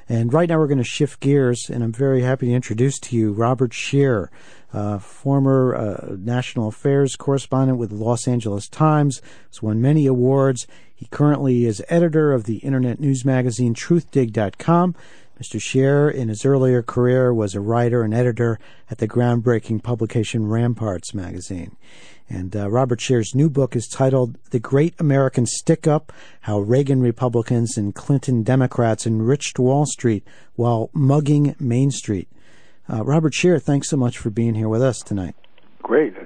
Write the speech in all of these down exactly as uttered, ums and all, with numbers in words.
And right now we're going to shift gears, and I'm very happy to introduce to you Robert Scheer, uh, former uh, national affairs correspondent with the Los Angeles Times, has won many awards. He currently is editor of the internet news magazine truth dig dot com. Mister Scheer, in his earlier career, was a writer and editor at the groundbreaking publication Ramparts magazine. And uh, Robert Scheer's new book is titled The Great American Stick-Up, How Reagan Republicans and Clinton Democrats Enriched Wall Street While Mugging Main Street. Uh, Robert Scheer, thanks so much for being here with us tonight. Great.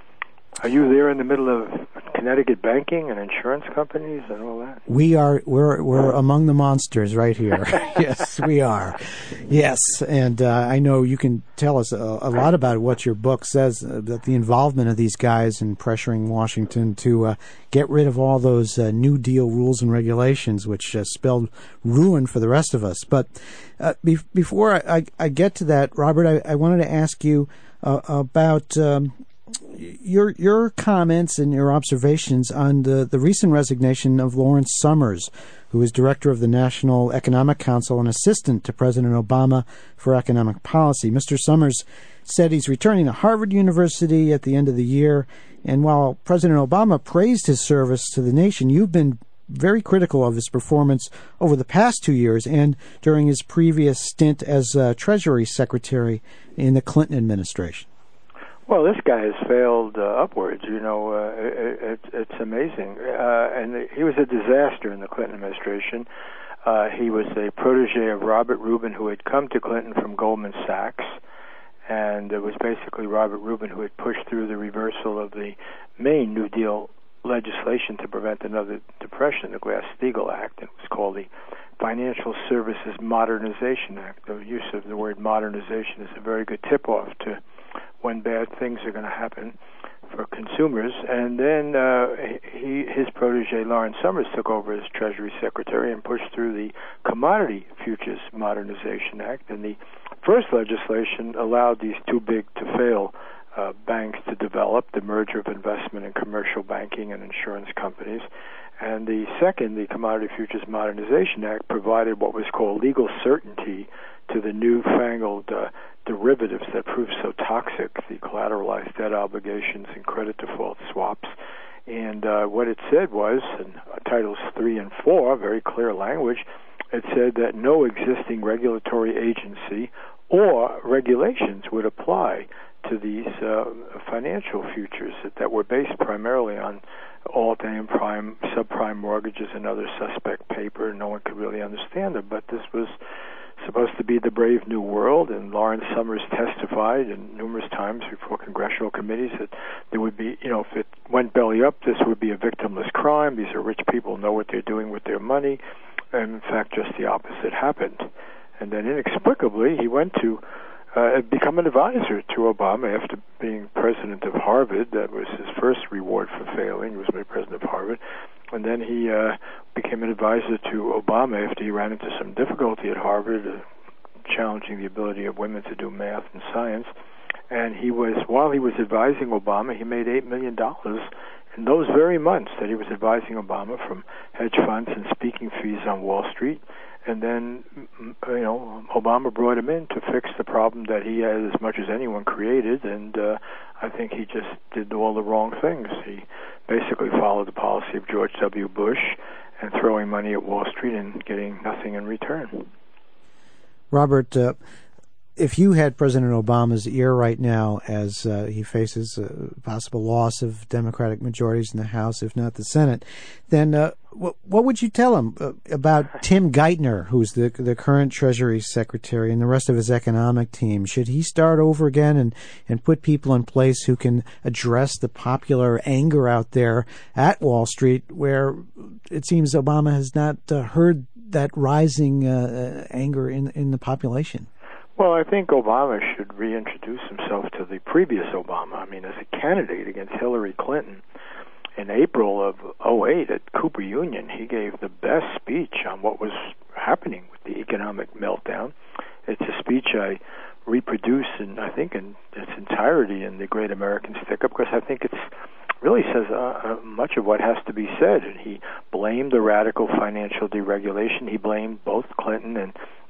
Are you there in the middle of Connecticut banking and insurance companies and all that? We are. We're we're among the monsters right here. Yes, we are. Yes, and uh, I know you can tell us a, a lot about what your book says, uh, that the involvement of these guys in pressuring Washington to uh, get rid of all those uh, New Deal rules and regulations, which uh, spelled ruin for the rest of us. But uh, be- before I, I, I get to that, Robert, I, I wanted to ask you uh, about. Um, Your your comments and your observations on the, the recent resignation of Lawrence Summers, who is director of the National Economic Council and assistant to President Obama for economic policy. Mister Summers said he's returning to Harvard University at the end of the year, and while President Obama praised his service to the nation, you've been very critical of his performance over the past two years and during his previous stint as uh, Treasury Secretary in the Clinton administration. Well, this guy has failed uh, upwards. You know, uh, it, it, it's amazing. Uh, and he was a disaster in the Clinton administration. Uh, he was a protege of Robert Rubin, who had come to Clinton from Goldman Sachs. And it was basically Robert Rubin who had pushed through the reversal of the main New Deal legislation to prevent another depression, the Glass-Steagall Act. It was called the Financial Services Modernization Act. The use of the word modernization is a very good tip-off to when bad things are going to happen for consumers. And then uh, he, his protege, Lawrence Summers, took over as Treasury Secretary and pushed through the Commodity Futures Modernization Act. And the first legislation allowed these too-big-to-fail uh, banks to develop, the merger of investment and commercial banking and insurance companies. And the second, the Commodity Futures Modernization Act, provided what was called legal certainty to the newfangled uh, derivatives that proved so toxic, the collateralized debt obligations and credit default swaps. And uh, what it said was, in Titles three and four, very clear language, it said that no existing regulatory agency or regulations would apply to these uh, financial futures that, that were based primarily on alt-A and prime, subprime mortgages and other suspect paper. No one could really understand them, but this was supposed to be the brave new world, and Lawrence Summers testified and numerous times before congressional committees that there would be, you know, if it went belly up, this would be a victimless crime. These are rich people, know what they're doing with their money, and in fact, just the opposite happened. And then inexplicably, he went to uh, become an advisor to Obama after being president of Harvard. That was his first reward for failing. He was made president of Harvard. And then he uh, became an advisor to Obama after he ran into some difficulty at Harvard, uh, challenging the ability of women to do math and science. And he was, while he was advising Obama, he made eight million dollars in those very months that he was advising Obama from hedge funds and speaking fees on Wall Street. And then, you know, Obama brought him in to fix the problem that he had as much as anyone created, and uh, I think he just did all the wrong things. He basically followed the policy of George W. Bush and throwing money at Wall Street and getting nothing in return. Robert, uh, if you had President Obama's ear right now as uh, he faces a possible loss of Democratic majorities in the House, if not the Senate, then uh, what, what would you tell him uh, about Tim Geithner, who's the the current Treasury Secretary, and the rest of his economic team? Should he start over again and, and put people in place who can address the popular anger out there at Wall Street, where it seems Obama has not uh, heard that rising uh, anger in in the population? Well, I think Obama should reintroduce himself to the previous Obama. I mean, as a candidate against Hillary Clinton in April of oh eight at Cooper Union, he gave the best speech on what was happening with the economic meltdown. It's a speech I reproduce, in, I think, in its entirety in The Great American Stick-Up, because I think it's really says uh, uh, much of what has to be said. And he blamed the radical financial deregulation. He blamed both Clinton and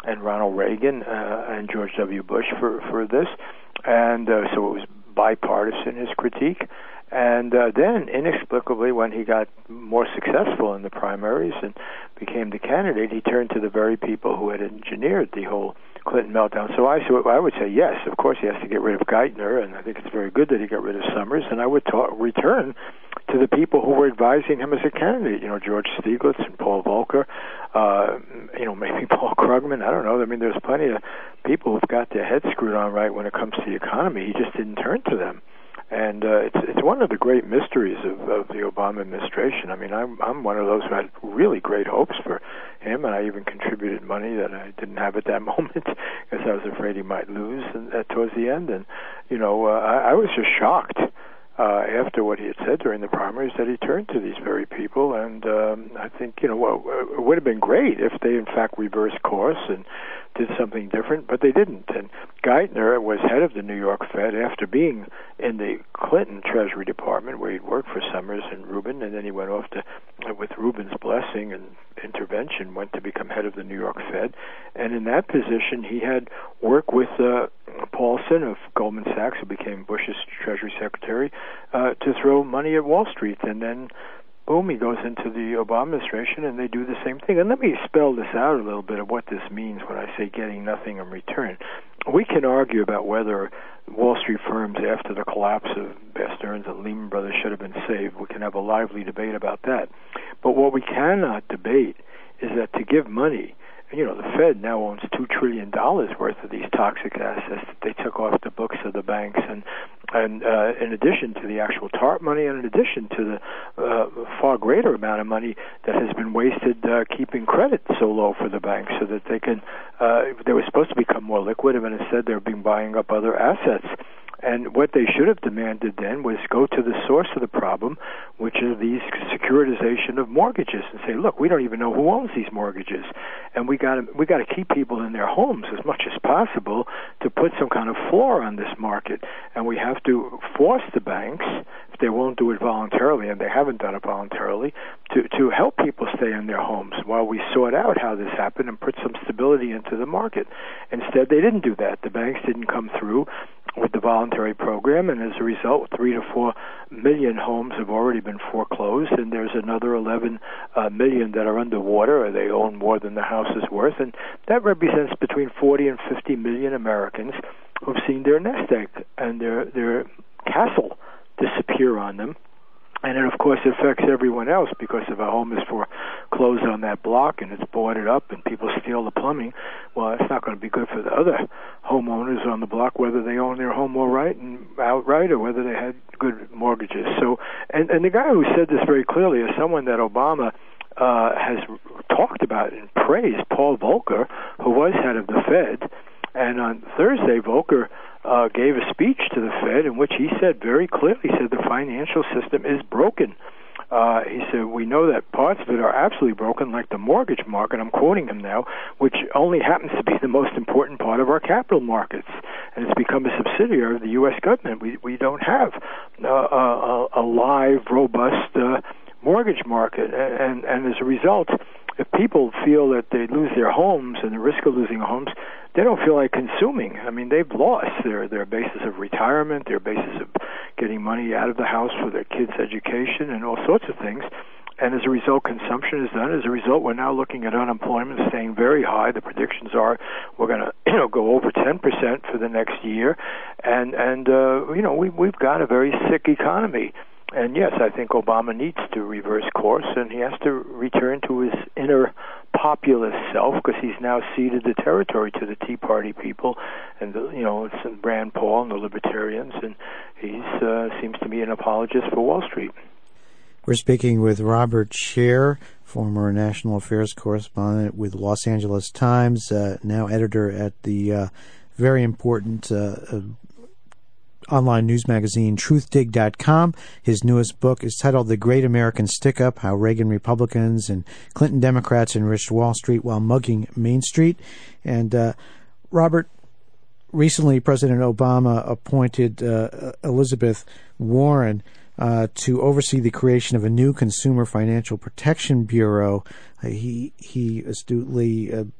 and Ronald Reagan uh, and George W. Bush for, for this. And uh, so it was bipartisan, his critique. And uh, then, inexplicably, when he got more successful in the primaries and became the candidate, he turned to the very people who had engineered the whole Clinton meltdown. So I, so I would say, yes, of course he has to get rid of Geithner, and I think it's very good that he got rid of Summers, and I would talk, return to the people who were advising him as a candidate, you know, George Stieglitz and Paul Volcker, uh, you know, maybe Paul Krugman, I don't know. I mean, there's plenty of people who've got their heads screwed on right when it comes to the economy. He just didn't turn to them. And uh, it's it's one of the great mysteries of, of the Obama administration. I mean, I'm I'm one of those who had really great hopes for him, and I even contributed money that I didn't have at that moment because I was afraid he might lose and, uh, towards the end. And you know, uh, I, I was just shocked uh, after what he had said during the primaries that he turned to these very people. And um, I think you know, well, it would have been great if they in fact reversed course and did something different, but they didn't. And Geithner was head of the New York Fed after being in the Clinton Treasury Department, where he'd worked for Summers and Rubin, and then he went off to, with Rubin's blessing and intervention, went to become head of the New York Fed. And in that position, he had worked with uh, Paulson of Goldman Sachs, who became Bush's Treasury Secretary, uh, to throw money at Wall Street. And then boom, he goes into the Obama administration, and they do the same thing. And let me spell this out a little bit of what this means when I say getting nothing in return. We can argue about whether Wall Street firms, after the collapse of Bear Stearns and Lehman Brothers, should have been saved. We can have a lively debate about that. But what we cannot debate is that to give money, you know, the Fed now owns two trillion dollars worth of these toxic assets that they took off the books of the banks, and and uh, in addition to the actual TARP money, and in addition to the uh, far greater amount of money that has been wasted uh, keeping credit so low for the banks so that they can, uh, they were supposed to become more liquid, and instead they're being buying up other assets. And what they should have demanded then was go to the source of the problem, which is these securitization of mortgages, and say, look, we don't even know who owns these mortgages, and we got to we got to keep people in their homes as much as possible to put some kind of floor on this market, and we have to force the banks, if they won't do it voluntarily, and they haven't done it voluntarily, to to help people stay in their homes while we sort out how this happened and put some stability into the market. Instead, they didn't do that. The banks didn't come through with the voluntary program, and as a result, three to four million homes have already been foreclosed, and there's another eleven uh, million that are underwater, or they own more than the house is worth, and that represents between forty and fifty million Americans who've seen their nest egg and their their castle disappear on them. And it, of course, affects everyone else, because if a home is foreclosed on that block and it's boarded up and people steal the plumbing, well, it's not going to be good for the other homeowners on the block, whether they own their home outright and outright or whether they had good mortgages. So, and, and the guy who said this very clearly is someone that Obama uh, has talked about and praised, Paul Volcker, who was head of the Fed. And on Thursday, Volcker uh, gave a speech to the Fed in which he said very clearly, he said the financial system is broken. Uh, he said, we know that parts of it are absolutely broken, like the mortgage market, I'm quoting him now, which only happens to be the most important part of our capital markets. And it's become a subsidiary of the U S government. We we don't have uh, a, a live, robust uh, mortgage market. And, and as a result, if people feel that they lose their homes and the risk of losing homes, they don't feel like consuming. I mean, they've lost their, their basis of retirement, their basis of getting money out of the house for their kids' education and all sorts of things. And as a result, consumption is done. As a result, we're now looking at unemployment staying very high. The predictions are we're going to, you know, go over ten percent for the next year. And, and uh, you know, we, we've got a very sick economy. And yes, I think Obama needs to reverse course, and he has to return to his inner populist self, because he's now ceded the territory to the Tea Party people, and the, you know, it's Rand Paul and the Libertarians, and he uh, seems to be an apologist for Wall Street. We're speaking with Robert Sher, former national affairs correspondent with Los Angeles Times, uh, now editor at the uh, very important uh, uh, online news magazine truth dig dot com. His newest book is titled The Great American Stick-Up, How Reagan Republicans and Clinton Democrats Enriched Wall Street While Mugging Main Street. And uh, Robert, recently President Obama appointed uh, Elizabeth Warren uh, to oversee the creation of a new Consumer Financial Protection Bureau. Uh, he, he astutely uh,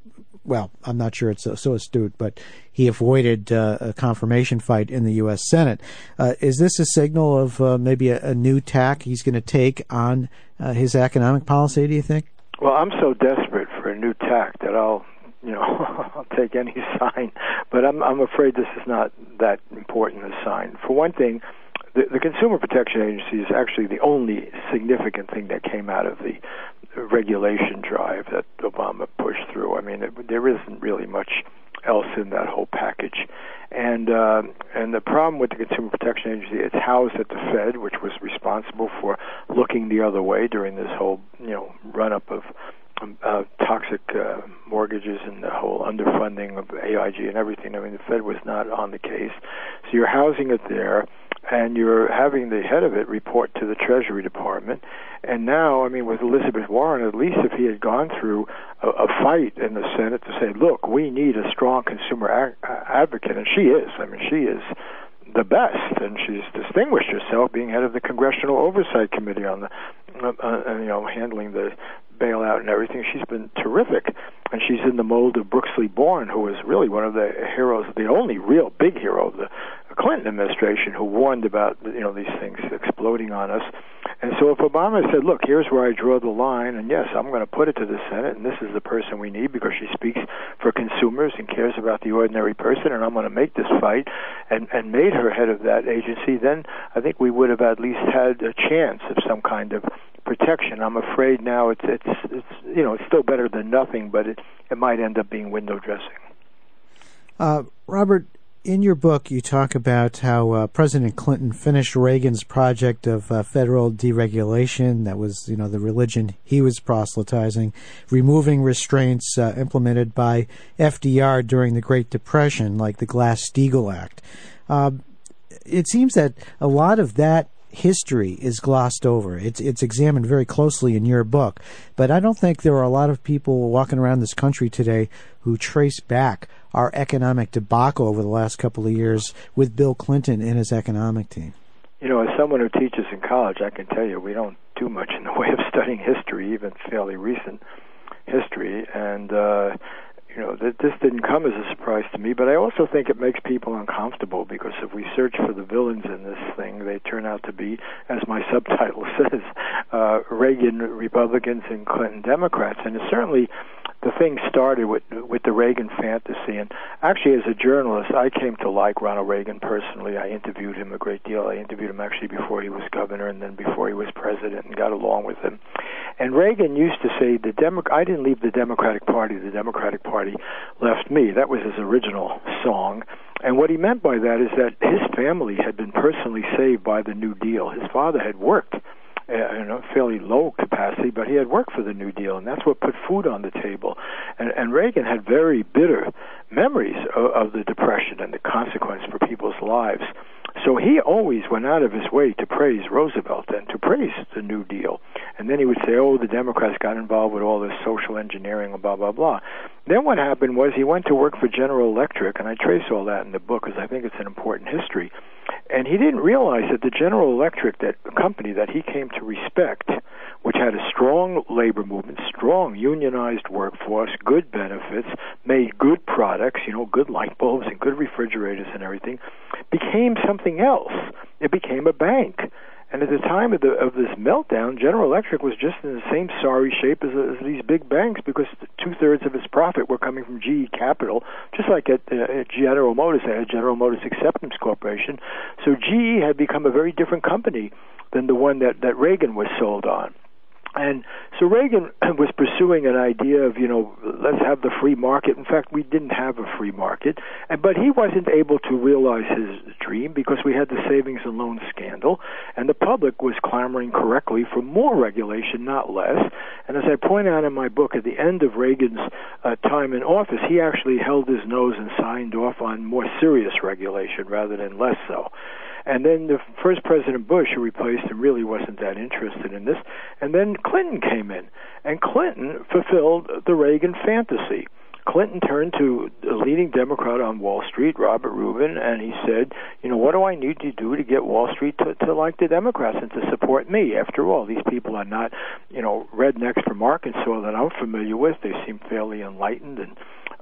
well, I'm not sure it's so, so astute, but he avoided uh, a confirmation fight in the U S Senate. Uh, is this a signal of uh, maybe a, a new tack he's going to take on uh, his economic policy, do you think? Well, I'm so desperate for a new tack that I'll, you know, I'll take any sign. But I'm, I'm afraid this is not that important a sign. For one thing, the, the Consumer Protection Agency is actually the only significant thing that came out of the regulation drive that Obama pushed through. I mean, it, there isn't really much else in that whole package. And uh, and the problem with the Consumer Protection Agency, it's housed at the Fed, which was responsible for looking the other way during this whole, you know, run-up of um, uh, toxic uh, mortgages and the whole underfunding of A I G and everything. I mean, the Fed was not on the case. So you're housing it there, and you're having the head of it report to the Treasury Department. And now, I mean, with Elizabeth Warren, at least if he had gone through a, a fight in the Senate to say, look, we need a strong consumer ag- advocate, and she is. I mean, she is the best, and she's distinguished herself being head of the Congressional Oversight Committee on the, uh, uh, you know, handling the bailout and everything. She's been terrific, and she's in the mold of Brooksley Born, who was really one of the heroes, the only real big hero of the Clinton administration, who warned about, you know, these things exploding on us. And so if Obama said, look, here's where I draw the line, and yes, I'm going to put it to the Senate, and this is the person we need because she speaks for consumers and cares about the ordinary person, and I'm going to make this fight, and, and made her head of that agency, then I think we would have at least had a chance of some kind of protection. I'm afraid now it's, it's, it's you know, it's still better than nothing, but it, it might end up being window dressing. Uh, Robert, in your book, you talk about how uh, President Clinton finished Reagan's project of uh, federal deregulation. That was, you know, the religion he was proselytizing, removing restraints uh, implemented by F D R during the Great Depression, like the Glass-Steagall Act. Uh, it seems that a lot of that history is glossed over. It's it's examined very closely in your book, but I don't think there are a lot of people walking around this country today who trace back our economic debacle over the last couple of years with Bill Clinton and his economic team. You know, as someone who teaches in college, I can tell you we don't do much in the way of studying history, even fairly recent history, and uh, you know, th- this didn't come as a surprise to me, but I also think it makes people uncomfortable because if we search for the villains in this thing, they turn out to be, as my subtitle says, uh, Reagan Republicans and Clinton Democrats. And it's certainly the thing started with with the Reagan fantasy. And actually, as a journalist, I came to like Ronald Reagan personally. I interviewed him a great deal. I interviewed him actually before he was governor and then before he was president, and got along with him. And Reagan used to say, "The Demo- I didn't leave the Democratic Party, the Democratic Party left me." That was his original song. And what he meant by that is that his family had been personally saved by the New Deal. His father had worked uh, in a fairly low capacity, but he had worked for the New Deal, and that's what put food on the table. And, and Reagan had very bitter memories of, of the Depression and the consequence for people's lives. So he always went out of his way to praise Roosevelt and to praise the New Deal. And then he would say, oh, the Democrats got involved with all this social engineering and blah, blah, blah. Then what happened was he went to work for General Electric, and I trace all that in the book because I think it's an important history. And he didn't realize that the General Electric, that company that he came to respect, which had a strong labor movement, strong unionized workforce, good benefits, made good products, you know, good light bulbs and good refrigerators and everything, became something else. It became a bank. And at the time of, the, of this meltdown, General Electric was just in the same sorry shape as, as these big banks because two-thirds of its profit were coming from G E Capital, just like at, uh, at General Motors. They had General Motors Acceptance Corporation. So G E had become a very different company than the one that, that Reagan was sold on. And so Reagan was pursuing an idea of, you know, let's have the free market. In fact, we didn't have a free market. And, but he wasn't able to realize his dream because we had the savings and loan scandal, and the public was clamoring correctly for more regulation, not less. And as I point out in my book, at the end of Reagan's uh, time in office, he actually held his nose and signed off on more serious regulation rather than less so. And then the first President Bush, who replaced him, really wasn't that interested in this. And then Clinton came in, and Clinton fulfilled the Reagan fantasy. Clinton turned to a leading Democrat on Wall Street, Robert Rubin, and he said, you know, what do I need to do to get Wall Street to, to like the Democrats and to support me? After all, these people are not, you know, rednecks from Arkansas that I'm familiar with. They seem fairly enlightened and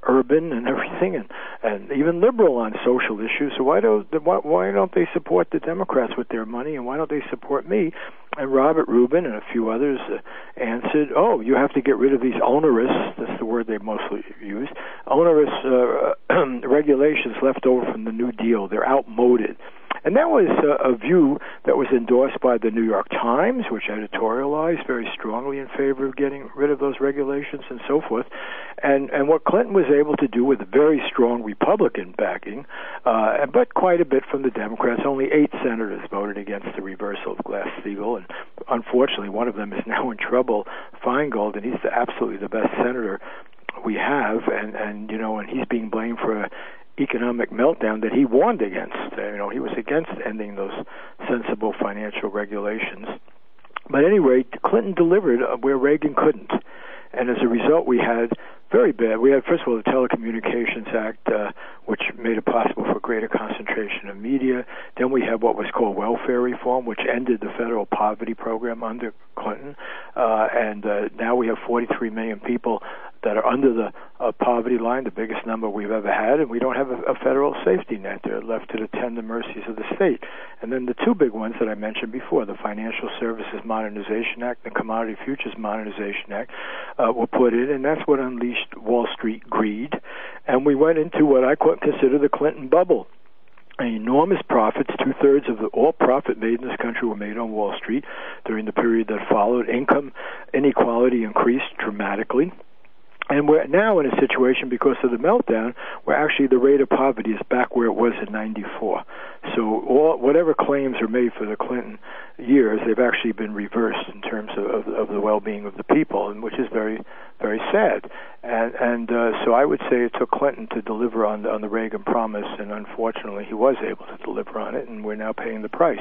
urban and everything, and, and even liberal on social issues. So why don't why, why don't they support the Democrats with their money, and why don't they support me? And Robert Rubin and a few others uh, answered, oh, you have to get rid of these onerous, that's the word they mostly use, onerous uh, regulations left over from the New Deal. They're outmoded. And that was uh, a view that was endorsed by the New York Times, which editorialized very strongly in favor of getting rid of those regulations and so forth. And and what Clinton was able to do with very strong Republican backing, uh, but quite a bit from the Democrats, only eight senators voted against the reversal of Glass-Steagall, and unfortunately one of them is now in trouble, Feingold, and he's the, absolutely the best senator we have, and, and you know, and he's being blamed for a economic meltdown that he warned against. Uh, you know, he was against ending those sensible financial regulations. But at any rate, Clinton delivered where Reagan couldn't. And as a result, we had very bad. We had, first of all, the Telecommunications Act, uh, which made it possible for greater concentration of media. Then we had what was called welfare reform, which ended the federal poverty program under Clinton. Uh, and uh, now we have forty-three million people that are under the uh, poverty line, the biggest number we've ever had, and we don't have a, a federal safety net. They're left to the tender mercies of the state. And then the two big ones that I mentioned before, the Financial Services Modernization Act, the Commodity Futures Modernization Act, uh, were put in, and that's what unleashed Wall Street greed. And we went into what I consider the Clinton bubble. Enormous profits. Two-thirds of the, all profit made in this country were made on Wall Street during the period that followed. Income inequality increased dramatically. And we're now in a situation, because of the meltdown, where actually the rate of poverty is back where it was in ninety-four. So all, whatever claims are made for the Clinton years, they've actually been reversed in terms of, of, of the well-being of the people, and which is very, very sad. And, and uh, so I would say it took Clinton to deliver on, on the Reagan promise, and unfortunately he was able to deliver on it, and we're now paying the price.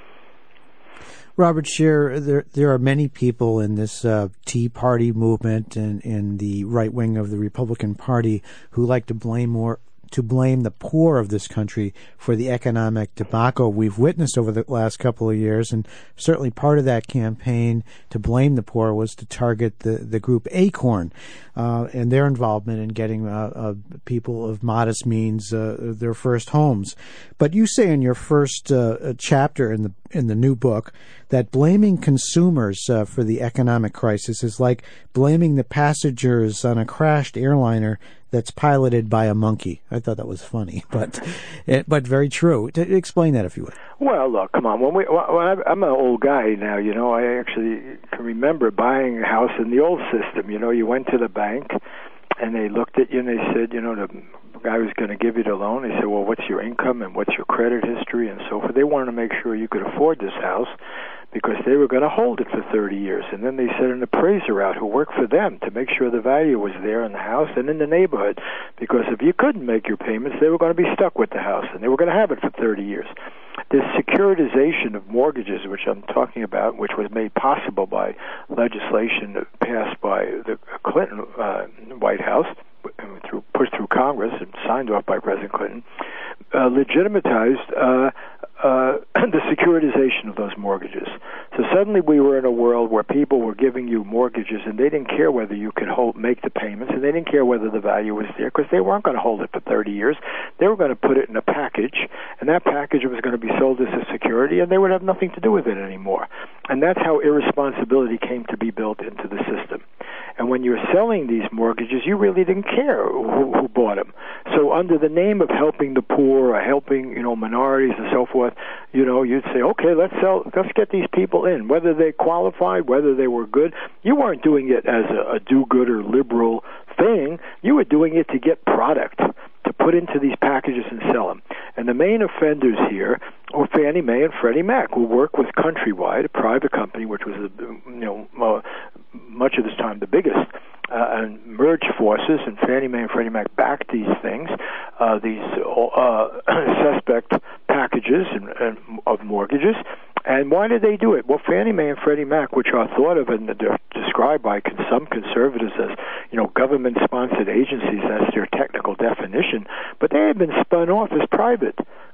Robert Scheer, there there are many people in this uh, Tea Party movement and in the right wing of the Republican Party who like to blame more to blame the poor of this country for the economic debacle we've witnessed over the last couple of years. And certainly part of that campaign to blame the poor was to target the, the group Acorn uh, and their involvement in getting uh, uh, people of modest means uh, their first homes. But you say in your first uh, chapter in the in the new book that blaming consumers uh, for the economic crisis is like blaming the passengers on a crashed airliner that's piloted by a monkey. I thought that was funny, but but very true. To explain that, if you would. Well, look, come on. When we, when I'm an old guy now, you know, I actually can remember buying a house in the old system. You know, you went to the bank, and they looked at you, and they said, you know, the guy was going to give you the loan. They said, well, what's your income, and what's your credit history, and so forth. They wanted to make sure you could afford this house, because they were going to hold it for thirty years. And then they sent an appraiser out who worked for them to make sure the value was there in the house and in the neighborhood, because if you couldn't make your payments, they were going to be stuck with the house, and they were going to have it for thirty years. This securitization of mortgages, which I'm talking about, which was made possible by legislation passed by the Clinton uh, White House, through, pushed through Congress and signed off by President Clinton, uh, legitimatized uh, uh, the securitization of those mortgages. So suddenly we were in a world where people were giving you mortgages, and they didn't care whether you could hold, make the payments, and they didn't care whether the value was there, because they weren't going to hold it for thirty years. They were going to put it in a package, and that package was going to be sold as a security, and they would have nothing to do with it anymore. And that's how irresponsibility came to be built into the system. And when you're selling these mortgages, you really didn't care who, who bought them. So under the name of helping the poor or helping, you know, minorities and so forth, you know, you'd say, okay, let's sell, let's get these people in, whether they qualified, whether they were good. You weren't doing it as a, a do-gooder liberal thing. You were doing it to get product to put into these packages and sell them. And the main offenders here were Fannie Mae and Freddie Mac, who worked with Countrywide, a private company, which was, you know, uh, much of this time the biggest, uh, and merged forces, and Fannie Mae and Freddie Mac backed these things, uh, these uh, suspect packages and, and of mortgages. And why did they do it? Well, Fannie Mae and Freddie Mac, which are thought of and described by some conservatives as, you know, government-sponsored agencies, that's their technical definition, but they had been spun off as private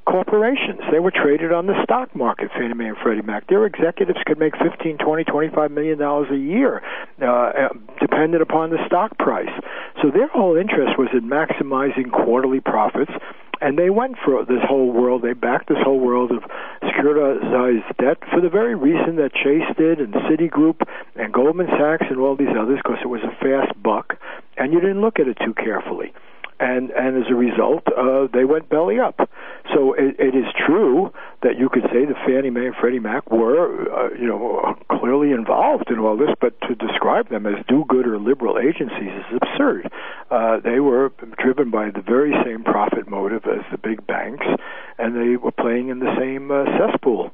corporations. They were traded on the stock market, Fannie Mae and Freddie Mac. Their executives could make fifteen, twenty, twenty-five million dollars a year, uh, dependent upon the stock price. So their whole interest was in maximizing quarterly profits. And they went for this whole world. They backed this whole world of securitized debt for the very reason that Chase did, and Citigroup, and Goldman Sachs, and all these others, because it was a fast buck, and you didn't look at it too carefully. And and as a result, uh, they went belly up. So it, it is true that you could say the Fannie Mae and Freddie Mac were, uh, you know, clearly involved in all this, but to describe them as do-gooder liberal agencies is absurd. Uh, they were driven by the very same profit motive as the big banks, and they were playing in the same uh, cesspool.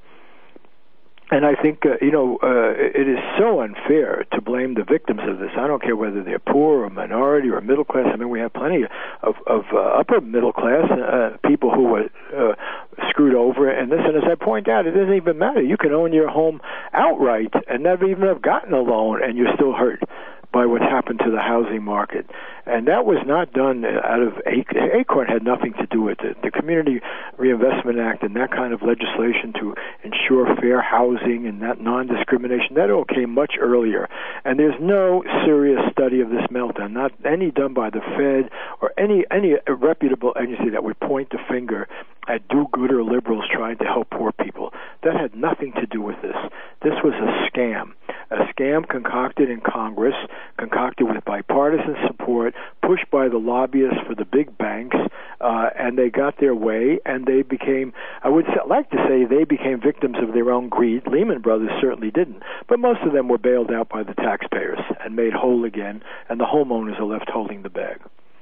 And I think, uh, you know, uh, it is so unfair to blame the victims of this. I don't care whether they're poor or minority or middle class. I mean, we have plenty of, of uh, upper middle class uh, people who were uh, screwed over in this. And as I point out, it doesn't even matter. You can own your home outright and never even have gotten a loan, and you're still hurt by what happened to the housing market. And that was not done out of ACORN. ACORN had nothing to do with it. The Community Reinvestment Act and that kind of legislation to ensure fair housing and that non-discrimination, that all came much earlier. And there's no serious study of this meltdown, not any done by the Fed or any any reputable agency that would point the finger at do-gooder liberals trying to help poor people. That had nothing to do with this. This was a scam, a scam concocted in Congress, concocted with bipartisan support, pushed by the lobbyists for the big banks, uh, and they got their way, and they became, I would like to say they became victims of their own greed. Lehman Brothers certainly didn't, but most of them were bailed out by the taxpayers and made whole again, and the homeowners are left holding the bag.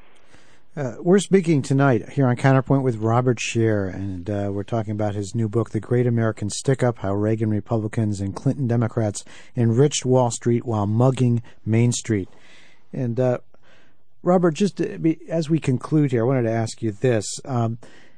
Uh, we're speaking tonight here on Counterpoint with Robert Scher, and uh, we're talking about his new book, The Great American Stick-Up, How Reagan Republicans and Clinton Democrats Enriched Wall Street While Mugging Main Street. And, uh, Robert, just to be, as we conclude here, I wanted to ask you this. Um,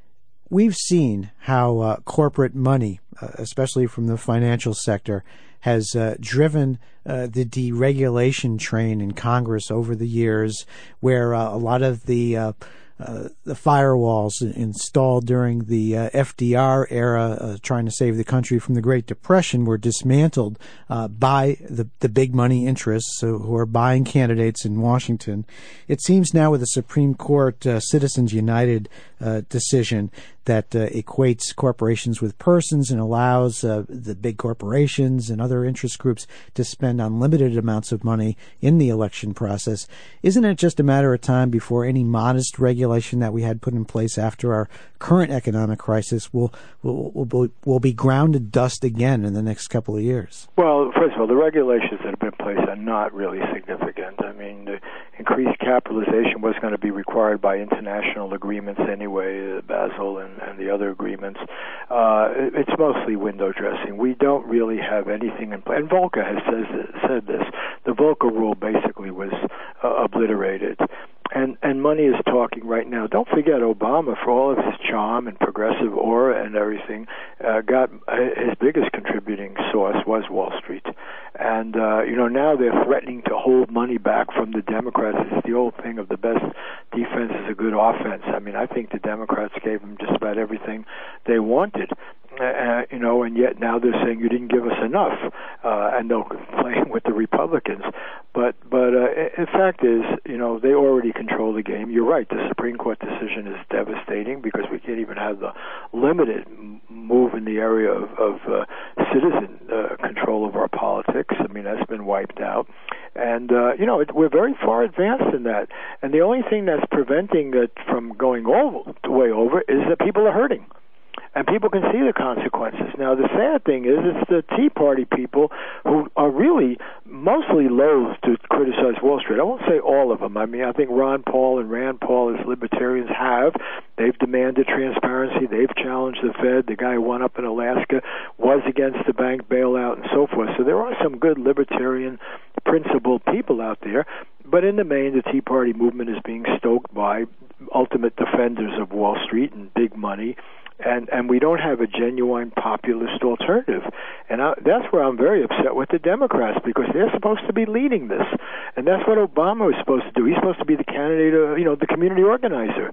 we've seen how uh, corporate money, uh, especially from the financial sector, has uh, driven uh, the deregulation train in Congress over the years, where uh, a lot of the uh, uh, the firewalls installed during the uh, F D R era, uh, trying to save the country from the Great Depression, were dismantled uh, by the, the big money interests who, who are buying candidates in Washington. It seems now with the Supreme Court uh, Citizens United uh, decision that uh, equates corporations with persons and allows uh, the big corporations and other interest groups to spend unlimited amounts of money in the election process. Isn't it just a matter of time before any modest regulation that we had put in place after our current economic crisis will will will, will be ground to dust again in the next couple of years? Well, first of all, the regulations that have been in place are not really significant. I mean, the increased capitalization was going to be required by international agreements anyway, uh, Basel and, and the other agreements. Uh, it, it's mostly window dressing. We don't really have anything in place. And Volcker has says, said this. The Volcker rule basically was uh, obliterated. And and money is talking right now. Don't forget, Obama, for all of his charm and progressive aura and everything, uh, got uh, his biggest contributing source was Wall Street. And, uh, you know, now they're threatening to hold money back from the Democrats. It's the old thing of the best defense is a good offense. I mean, I think the Democrats gave them just about everything they wanted. Uh, you know, and yet now they're saying you didn't give us enough, uh, and they're playing with the Republicans. But but uh, in fact is, you know, they already control the game. You're right. The Supreme Court decision is devastating because we can't even have the limited move in the area of, of uh, citizen uh, control of our politics. I mean, that's been wiped out. And, uh, you know, it, we're very far advanced in that. And the only thing that's preventing it from going all the way over is that people are hurting. And people can see the consequences. Now, the sad thing is it's the Tea Party people who are really mostly loath to criticize Wall Street. I won't say all of them. I mean, I think Ron Paul and Rand Paul, as libertarians, have. They've demanded transparency. They've challenged the Fed. The guy who won up in Alaska was against the bank bailout and so forth. So there are some good libertarian, principled people out there. But in the main, the Tea Party movement is being stoked by ultimate defenders of Wall Street and big money. And and we don't have a genuine populist alternative. And I, that's where I'm very upset with the Democrats, because they're supposed to be leading this. And that's what Obama was supposed to do. He's supposed to be the candidate, uh, you know, the community organizer.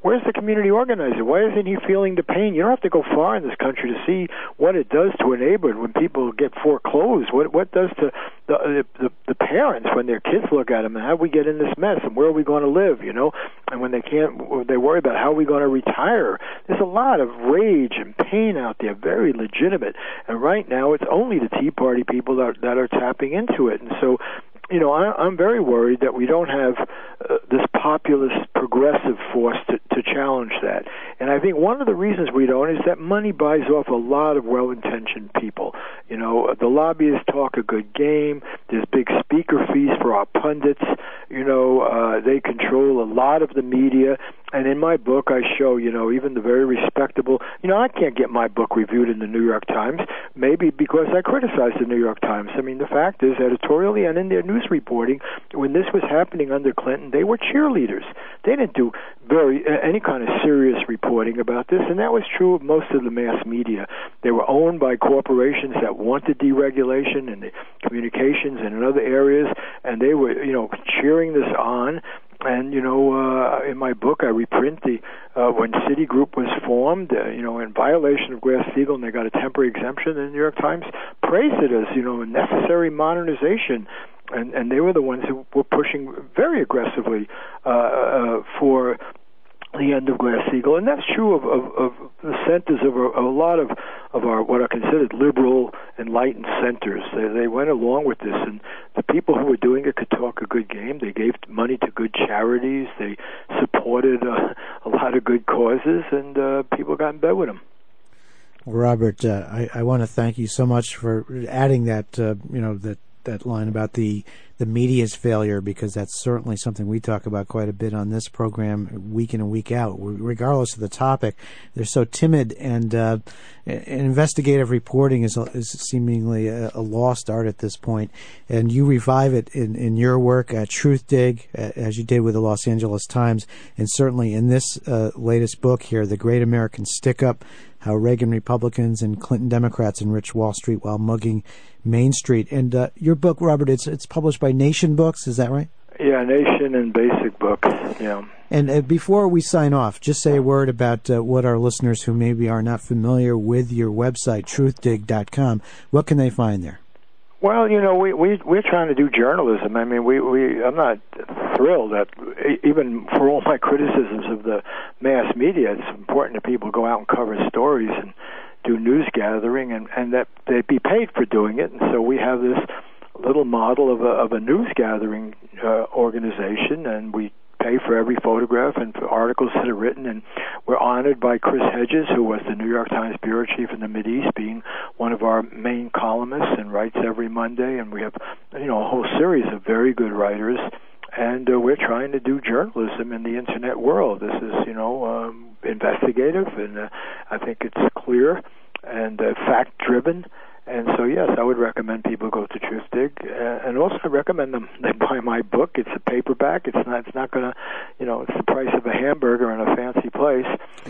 Where's the community organizer? Why isn't he feeling the pain? You don't have to go far in this country to see what it does to a neighborhood when people get foreclosed. What what does to the the, the parents when their kids look at them and how we get in this mess and where are we going to live? You know, and when they can't, they worry about how are we going to retire. There's a lot of rage and pain out there, very legitimate. And right now, it's only the Tea Party people that that are tapping into it, and so. You know, I, I'm very worried that we don't have uh, this populist progressive force to, to challenge that. And I think one of the reasons we don't is that money buys off a lot of well-intentioned people. You know, the lobbyists talk a good game. There's big speaker fees for our pundits. You know, uh, they control a lot of the media. And in my book, I show, you know, even the very respectable, you know, I can't get my book reviewed in the New York Times, maybe because I criticize the New York Times. I mean, the fact is, editorially and in their news reporting, when this was happening under Clinton, they were cheerleaders. They didn't do very uh, any kind of serious reporting about this, and that was true of most of the mass media. They were owned by corporations that wanted deregulation in the communications and in other areas, and they were, you know, cheering this on. And, you know, uh, in my book, I reprint the, uh, when Citigroup was formed, uh, you know, in violation of Glass-Steagall, and they got a temporary exemption, the New York Times praised it as, you know, a necessary modernization. And, and they were the ones who were pushing very aggressively uh, uh, for the end of Glass-Steagall, and that's true of, of, of the centers of a, of a lot of, of our what are considered liberal, enlightened centers. They, they went along with this, and the people who were doing it could talk a good game. They gave money to good charities. They supported uh, a lot of good causes, and uh, people got in bed with them. Well, Robert, uh, I, I want to thank you so much for adding that, uh, you know, that that line about the the media's failure, because that's certainly something we talk about quite a bit on this program week in and week out. Regardless of the topic, they're so timid, and uh, investigative reporting is, is seemingly a, a lost art at this point. And you revive it in, in your work at Truthdig, as you did with the Los Angeles Times, and certainly in this uh, latest book here, The Great American Stick-Up, How Reagan Republicans and Clinton Democrats enriched Wall Street while mugging Main Street. And uh, your book, Robert, it's it's published by Nation Books, is that right? Yeah, Nation and Basic Books, yeah. And uh, before we sign off, just say a word about uh, what our listeners who maybe are not familiar with your website, truthdig dot com, what can they find there? Well, you know, we, we, we're trying to do journalism. I mean, we, we I'm not thrilled that, even for all my criticisms of the mass media, it's important that people go out and cover stories and do news gathering, and, and that they be paid for doing it. And so we have this little model of a, of a news gathering uh, organization, and we pay for every photograph and for articles that are written, and we're honored by Chris Hedges, who was the New York Times bureau chief in the Mideast, being one of our main columnists and writes every Monday, and we have, you know, a whole series of very good writers, and uh, we're trying to do journalism in the internet world. This is, you know, um, investigative, and uh, I think it's clear and uh, fact-driven. And so, yes, I would recommend people go to Truthdig, uh, and also I recommend them they buy my book. It's a paperback. It's not. It's not going to, you know, it's the price of a hamburger in a fancy place,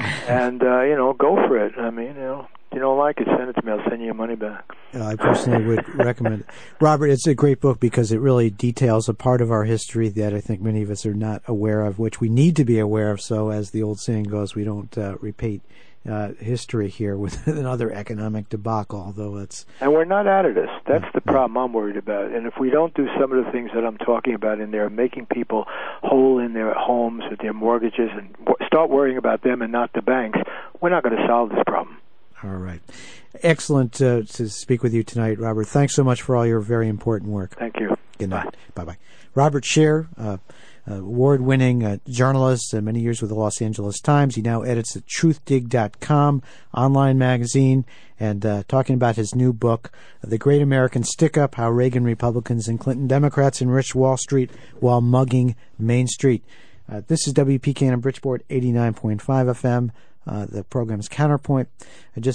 and uh, you know, go for it. I mean, you know, if you don't like it, send it to me. I'll send you your money back. Uh, I personally would recommend it. Robert, it's a great book because it really details a part of our history that I think many of us are not aware of, which we need to be aware of. So, as the old saying goes, we don't uh, repeat Uh, history here with another economic debacle, although it's... And we're not out of this. That's the problem I'm worried about. And if we don't do some of the things that I'm talking about in there, making people whole in their homes with their mortgages and w- start worrying about them and not the banks, we're not going to solve this problem. All right. Excellent uh, to speak with you tonight, Robert. Thanks so much for all your very important work. Thank you. Good night. Bye. Bye-bye. Robert Scheer, uh, Uh, award-winning uh, journalist, uh, many years with the Los Angeles Times. He now edits at truthdig dot com, online magazine, and uh, talking about his new book, The Great American Stick-Up, How Reagan Republicans and Clinton Democrats Enriched Wall Street While Mugging Main Street. Uh, this is W P K N Bridgeport, eighty-nine point five F M. Uh, the program's Counterpoint. I just